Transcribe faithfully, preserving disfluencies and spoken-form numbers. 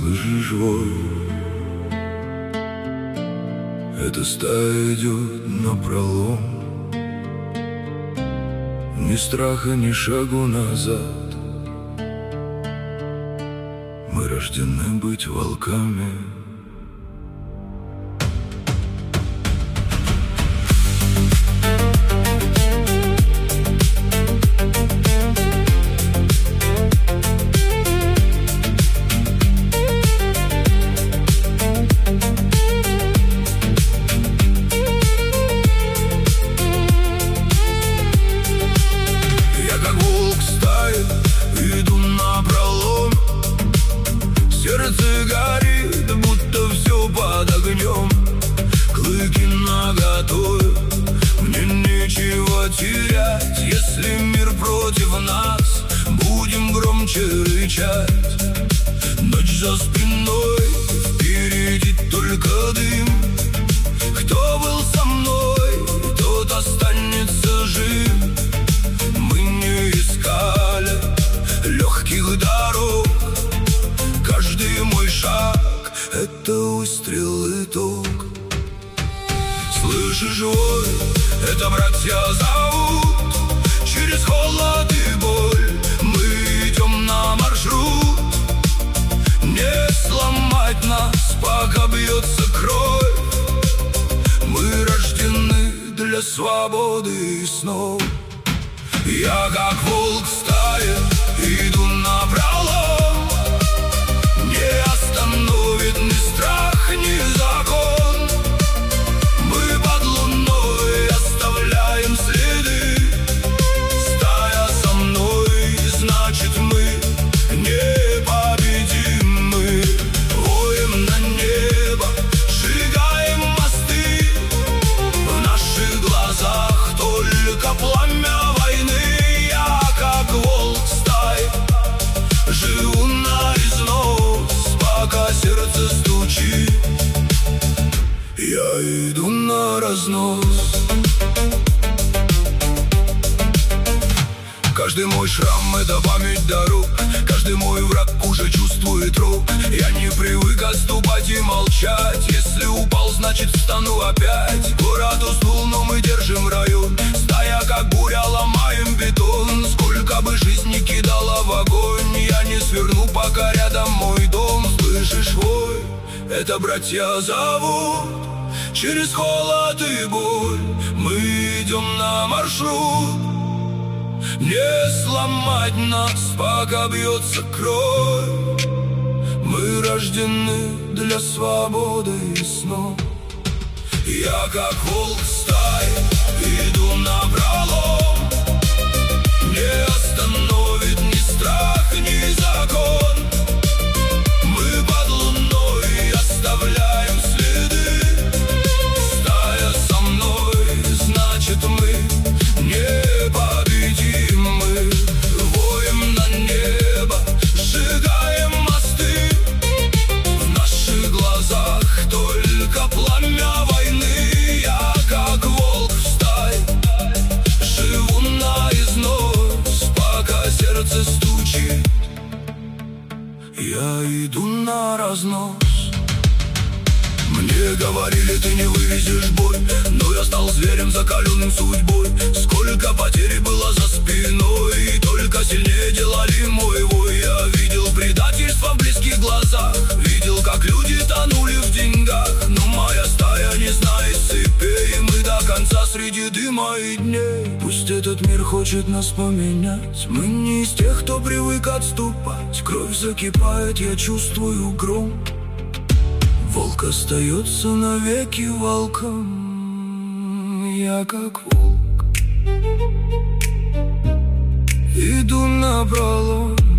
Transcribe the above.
слышишь вой? Эта стая идет напролом. Ни страха, ни шагу назад. Мы рождены быть волками. Иду напролом, сердце горит, будто все под огнем. Клыки наготове, мне нечего терять. Если мир против нас, будем громче рычать. Ночь за спиной, впереди только дым. Кто был со мной, тот останется жив. Мы не искали легких дорог. Каждый мой шаг — это выстрел, итог. Слышишь вой? Это братья зовут. Через холод и боль мы идем на маршрут. Не сломать нас, пока бьется кровь. Мы рождены для свободы и снов. Я как волк в стае, иду напролом. Не остановит ни страх, ни закон. Мы под луной оставляем следы. Стая со мной, значит мы непобедимы. Воем на небо, сжигаем мосты. В наших глазах только пламя войны. Я как волк в стае, живу на износ, пока сердце стучит. Я иду на разнос. Каждый мой шрам — это память дорог. Каждый мой враг уже чувствует рок. Я не привык отступать и молчать. Если упал, значит встану опять. Город уснул, но мы держим район. Стая как буря, ломаем бетон. Сколько бы жизнь ни кидала в огонь, я не сверну, пока рядом мой дом. Слышишь вой? Это братья зовут. Через холод и боль мы идем на маршрут. Не сломать нас, пока бьется кровь. Мы рождены для свободы и снов. Я как волк в стае, иду напролом. Не остановит ни страх, ни закон. Мы под луной оставляем следы. Стая со мной, значит мы непобедимы. Воем на небо, сжигаем мосты. В наших глазах только пламя войны. Я как волк в стае, живу на износ, пока сердце стучит. Я иду на разнос. Мне говорили, ты не вывезешь бой, но я стал зверем, закаленным судьбой. Сколько потерь было за спиной, и только сильнее делали мой вой. Я видел предательство в близких глазах, видел, как люди тонули в деньгах. Но моя стая не знает цепей, и мы до конца среди дыма и дней. Пусть этот мир хочет нас поменять, мы не из тех, кто привык отступать. Кровь закипает, я чувствую гром. Волк остается навеки волком. Я как волк, иду напролом.